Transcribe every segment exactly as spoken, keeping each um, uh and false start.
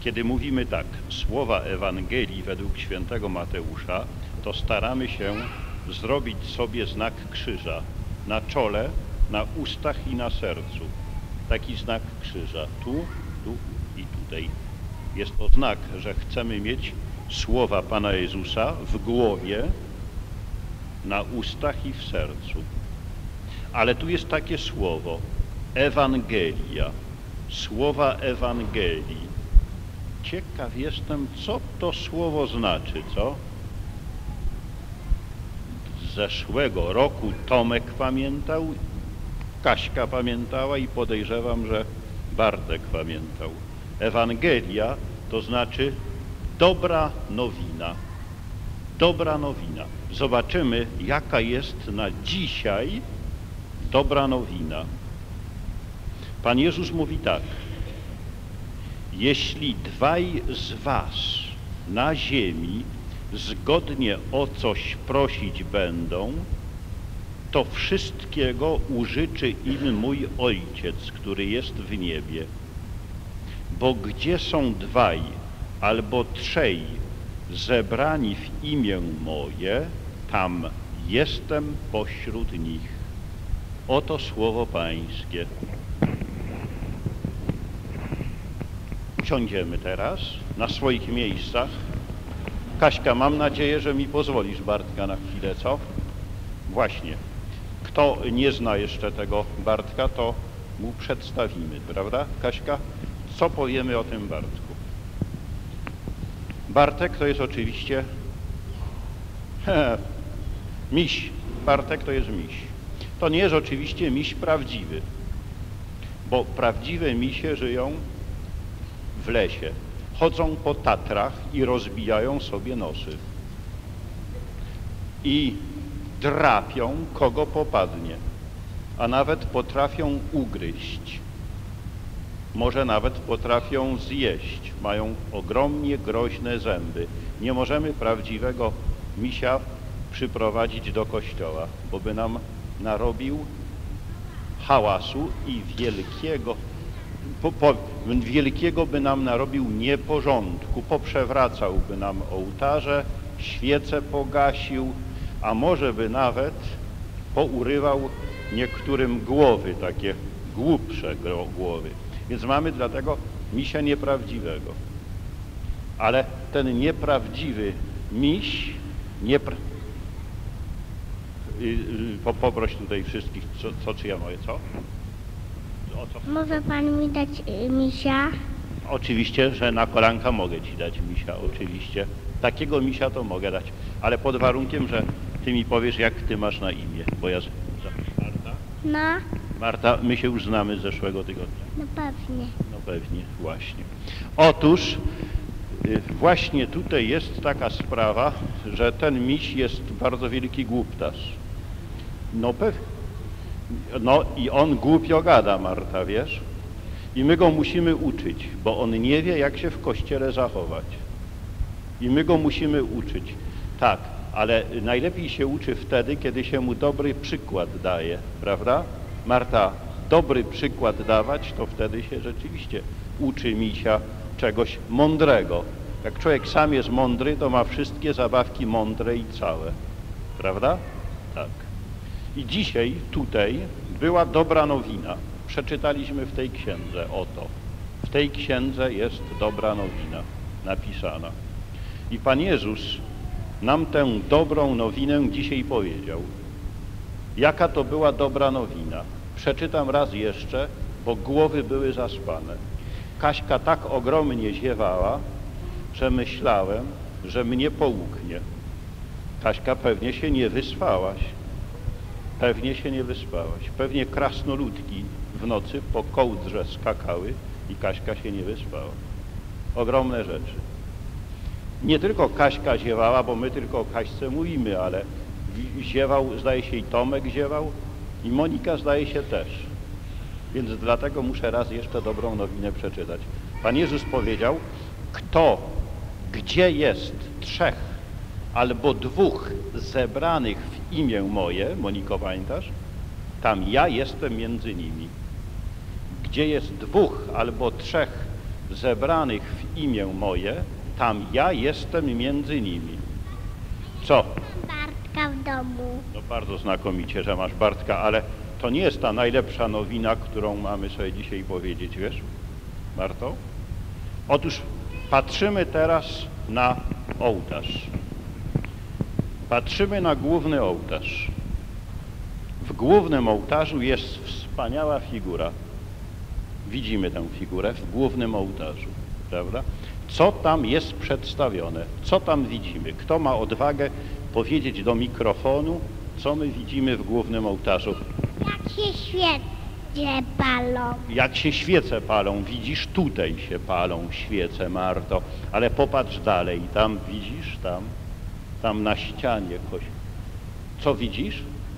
Kiedy mówimy tak, słowa Ewangelii według świętego Mateusza, to staramy się zrobić sobie znak krzyża na czole, na ustach i na sercu. Taki znak krzyża. Tu, tu i tutaj. Jest to znak, że chcemy mieć słowa Pana Jezusa w głowie, na ustach i w sercu. Ale tu jest takie słowo, Ewangelia, słowa Ewangelii. Ciekaw jestem, co to słowo znaczy, co? Z zeszłego roku Tomek pamiętał, Kaśka pamiętała i podejrzewam, że Bartek pamiętał. Ewangelia to znaczy dobra nowina. Dobra nowina. Zobaczymy, jaka jest na dzisiaj dobra nowina. Pan Jezus mówi tak: jeśli dwaj z was na ziemi zgodnie o coś prosić będą, to wszystkiego użyczy im mój Ojciec, który jest w niebie. Bo gdzie są dwaj albo trzej zebrani w imię moje, tam jestem pośród nich. Oto słowo Pańskie. Usiądziemy teraz na swoich miejscach. Kaśka, mam nadzieję, że mi pozwolisz Bartka na chwilę, co? Właśnie. Kto nie zna jeszcze tego Bartka, to mu przedstawimy, prawda, Kaśka? Co powiemy o tym Bartku? Bartek to jest oczywiście he, miś. Bartek to jest miś. To nie jest oczywiście miś prawdziwy, bo prawdziwe misie żyją w lesie. Chodzą po Tatrach i rozbijają sobie nosy. I drapią, kogo popadnie, a nawet potrafią ugryźć. Może nawet potrafią zjeść. Mają ogromnie groźne zęby. Nie możemy prawdziwego misia przyprowadzić do kościoła, bo by nam narobił hałasu i wielkiego, po, po, wielkiego by nam narobił nieporządku. Poprzewracałby nam ołtarze, świece pogasił, a może by nawet pourywał niektórym głowy, takie głupsze głowy. Więc mamy dlatego misia nieprawdziwego. Ale ten nieprawdziwy miś, niepra... poproś tutaj wszystkich, co, co czy ja moje, co? O co? Może pan mi dać y, misia? Oczywiście, że na kolanka mogę ci dać misia, oczywiście. Takiego misia to mogę dać, ale pod warunkiem, że ty mi powiesz, jak ty masz na imię, bo ja... Marta? No. Marta, my się już znamy z zeszłego tygodnia. No pewnie. No pewnie, właśnie. Otóż właśnie tutaj jest taka sprawa, że ten miś jest bardzo wielki głuptas. No pewnie. No i on głupio gada, Marta, wiesz? I my go musimy uczyć, bo on nie wie, jak się w kościele zachować. I my go musimy uczyć. Tak, ale najlepiej się uczy wtedy, kiedy się mu dobry przykład daje, prawda? Marta, dobry przykład dawać, to wtedy się rzeczywiście uczy misia czegoś mądrego. Jak człowiek sam jest mądry, to ma wszystkie zabawki mądre i całe. Prawda? Tak. I dzisiaj tutaj była dobra nowina. Przeczytaliśmy w tej księdze, oto. W tej księdze jest dobra nowina napisana. I Pan Jezus nam tę dobrą nowinę dzisiaj powiedział. Jaka to była dobra nowina? Przeczytam raz jeszcze, bo głowy były zaspane. Kaśka tak ogromnie ziewała, że myślałem, że mnie połknie. Kaśka, pewnie się nie wyspałaś. Pewnie się nie wyspałaś. Pewnie krasnoludki w nocy po kołdrze skakały i Kaśka się nie wyspała. Ogromne rzeczy. Nie tylko Kaśka ziewała, bo my tylko o Kaśce mówimy, ale ziewał, zdaje się, i Tomek ziewał, i Monika, zdaje się, też. Więc dlatego muszę raz jeszcze dobrą nowinę przeczytać. Pan Jezus powiedział, kto, gdzie jest trzech albo dwóch zebranych w imię moje, Moniko, pamiętasz? Tam ja jestem między nimi. Gdzie jest dwóch albo trzech zebranych w imię moje, tam ja jestem między nimi. Co? Bartka w domu. No bardzo znakomicie, że masz Bartka, ale to nie jest ta najlepsza nowina, którą mamy sobie dzisiaj powiedzieć, wiesz, Marto? Otóż patrzymy teraz na ołtarz. Patrzymy na główny ołtarz. W głównym ołtarzu jest wspaniała figura. Widzimy tę figurę w głównym ołtarzu, prawda? Co tam jest przedstawione? Co tam widzimy? Kto ma odwagę powiedzieć do mikrofonu, co my widzimy w głównym ołtarzu? Jak się świece palą. Jak się świece palą, widzisz, tutaj się palą świece, Marto, ale popatrz dalej, tam widzisz, tam, tam na ścianie, koś. Co widzisz?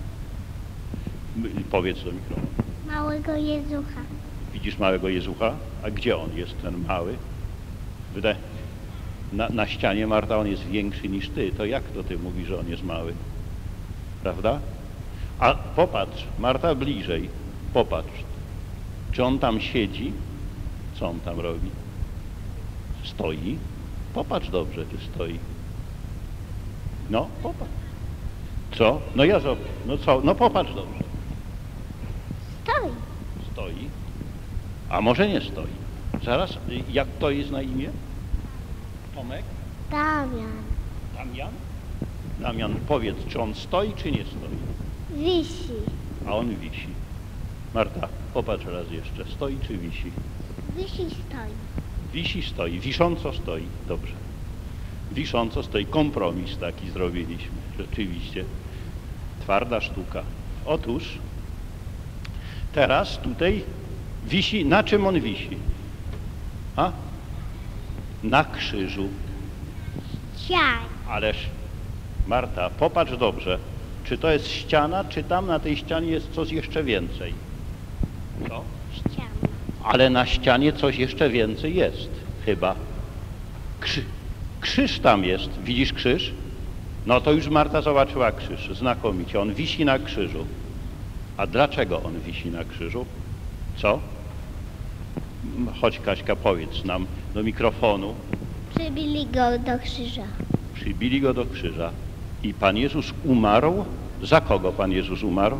M- Powiedz do mikrofonu. Małego Jezucha. Widzisz małego Jezucha? A gdzie on jest, ten mały? Wydaje... Na, na ścianie, Marta, on jest większy niż ty. To jak to ty mówisz, że on jest mały? Prawda? A popatrz, Marta, bliżej. Popatrz. Czy on tam siedzi? Co on tam robi? Stoi? Popatrz dobrze, czy stoi. No, popatrz. Co? No ja zobacz. No co? No popatrz dobrze. Stoi. Stoi. A może nie stoi. Zaraz, y, jak to jest na imię? Tomek? Damian. Damian? Damian, powiedz, czy on stoi, czy nie stoi? Wisi. A on wisi. Marta, popatrz raz jeszcze. Stoi czy wisi? Wisi stoi. Wisi, stoi. Wisząco stoi. Dobrze. Wisząco stoi. Kompromis taki zrobiliśmy. Rzeczywiście. Twarda sztuka. Otóż teraz tutaj wisi. Na czym on wisi? A? Na krzyżu. Ciaj. Ależ, Marta, popatrz dobrze. Czy to jest ściana, czy tam na tej ścianie jest coś jeszcze więcej? Co? Ściana. Ale na ścianie coś jeszcze więcej jest, chyba. Krzy... Krzyż tam jest. Widzisz krzyż? No to już Marta zobaczyła krzyż. Znakomicie. On wisi na krzyżu. A dlaczego on wisi na krzyżu? Co? Chodź, Kaśka, powiedz nam do mikrofonu. Przybili go do krzyża. Przybili go do krzyża. I Pan Jezus umarł. Za kogo Pan Jezus umarł?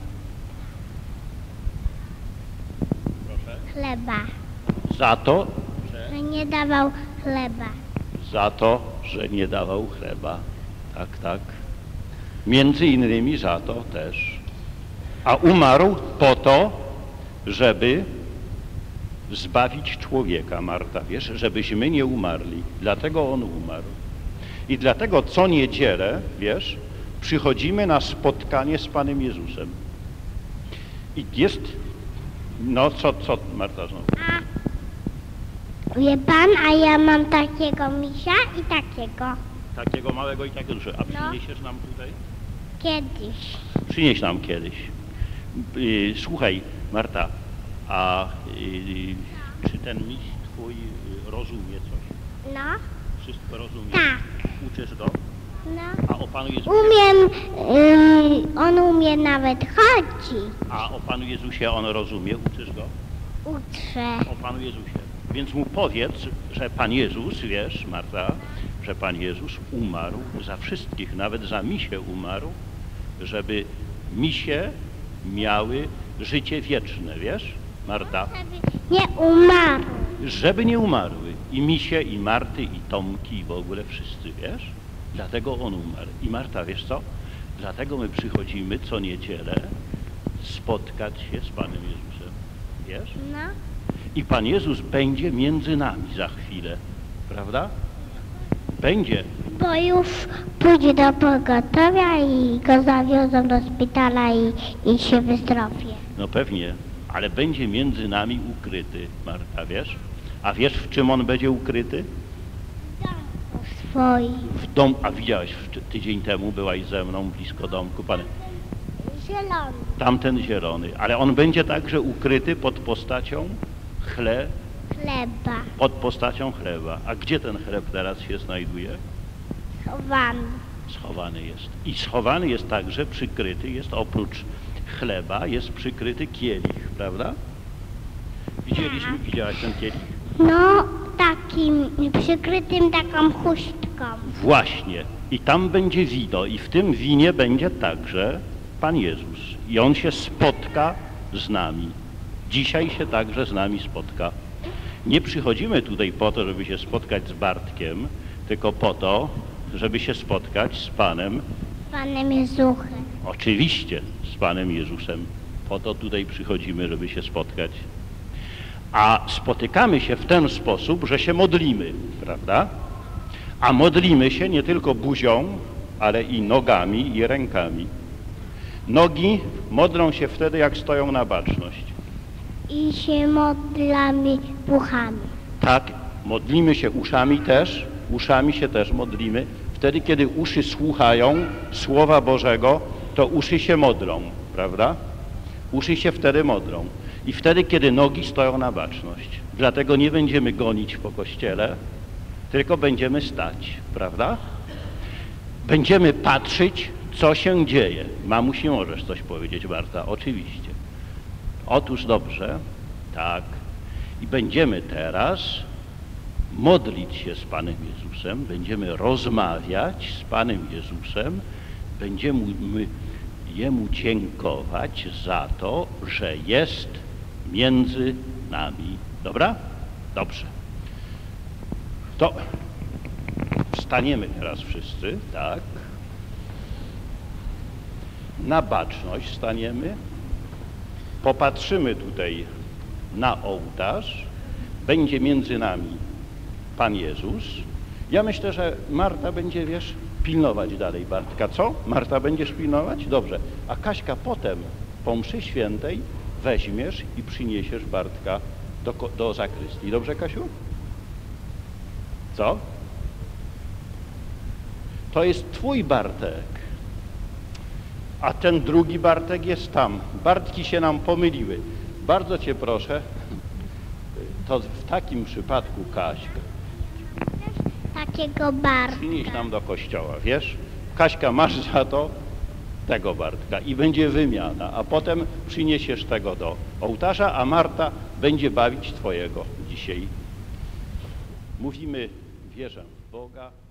Proszę. Chleba. Za to, Że nie dawał chleba. za to, że nie dawał chleba. Tak, tak. Między innymi za to też. A umarł po to, żeby zbawić człowieka, Marta, wiesz, żebyśmy nie umarli. Dlatego on umarł. I dlatego co niedzielę, wiesz, przychodzimy na spotkanie z Panem Jezusem. I jest, no co, co, Marta znowu? A wie pan, a ja mam takiego misia i takiego. Takiego małego i takiego dużego. A No. przyniesiesz nam tutaj? Kiedyś. Przynieś nam kiedyś. Y, Słuchaj, Marta, a y, czy ten miś twój y, rozumie coś? No. Wszystko rozumie? Tak. Uczysz go? No. A o Panu Jezusie? Umiem, y, on umie nawet chodzić. A o Panu Jezusie on rozumie? Uczysz go? Utrze. O Panu Jezusie. Więc mu powiedz, że Pan Jezus, wiesz, Marta, że Pan Jezus umarł za wszystkich, nawet za misie umarł, żeby misie miały życie wieczne, wiesz, Marta? Nie umarł. Żeby nie umarły. I misie, i Marty, i Tomki, i w ogóle wszyscy, wiesz? Dlatego on umarł. I Marta, wiesz co? Dlatego my przychodzimy co niedzielę spotkać się z Panem Jezusem. Wiesz? No. I Pan Jezus będzie między nami za chwilę. Prawda? Będzie. Bo już pójdzie do pogotowia i go zawiozą do szpitala i, i się wyzdrowie. No pewnie. Ale będzie między nami ukryty, Marta, wiesz? A wiesz, w czym on będzie ukryty? Swoi. W dom, a widziałeś, w- tydzień temu byłaś ze mną blisko domku, pan, Zielony. tamten zielony, ale on będzie także ukryty pod postacią chle, Chleba. pod postacią chleba. A gdzie ten chleb teraz się znajduje? Schowany. Schowany jest. I schowany jest także, przykryty jest, oprócz chleba, jest przykryty kielich, prawda? Widzieliśmy, widziałaś ten kielich? No, takim przykrytym taką chustką. Właśnie. I tam będzie wino i w tym winie będzie także Pan Jezus. I On się spotka z nami. Dzisiaj się także z nami spotka. Nie przychodzimy tutaj po to, żeby się spotkać z Bartkiem, tylko po to, żeby się spotkać z Panem. Panem Jezuchem. Oczywiście z Panem Jezusem. Po to tutaj przychodzimy, żeby się spotkać. A spotykamy się w ten sposób, że się modlimy, prawda? A modlimy się nie tylko buzią, ale i nogami i rękami. Nogi modlą się wtedy, jak stoją na baczność. I się modlamy puchami. Tak, modlimy się uszami też, uszami się też modlimy. Wtedy, kiedy uszy słuchają Słowa Bożego, to uszy się modlą, prawda? Uszy się wtedy modlą. I wtedy, kiedy nogi stoją na baczność. Dlatego nie będziemy gonić po kościele, tylko będziemy stać, prawda? Będziemy patrzeć, co się dzieje. Mamusi, możesz coś powiedzieć, Marta? Oczywiście. Otóż dobrze, tak. I będziemy teraz modlić się z Panem Jezusem, będziemy rozmawiać z Panem Jezusem, będziemy Jemu dziękować za to, że jest między nami. Dobra? Dobrze. To wstaniemy teraz wszyscy, tak? Na baczność staniemy. Popatrzymy tutaj na ołtarz. Będzie między nami Pan Jezus. Ja myślę, że Marta będzie, wiesz, pilnować dalej Bartka. Co? Marta, będziesz pilnować? Dobrze. A Kaśka potem po mszy świętej weźmiesz i przyniesiesz Bartka do, do zakrystii. Dobrze, Kasiu? Co? To jest twój Bartek. A ten drugi Bartek jest tam. Bartki się nam pomyliły. Bardzo cię proszę, to w takim przypadku, Kaśka, Takiego Bartka. przynieś nam do kościoła, wiesz? Kaśka, masz za to tego Bartka i będzie wymiana, a potem przyniesiesz tego do ołtarza, a Marta będzie bawić twojego dzisiaj. Mówimy, wierzę w Boga.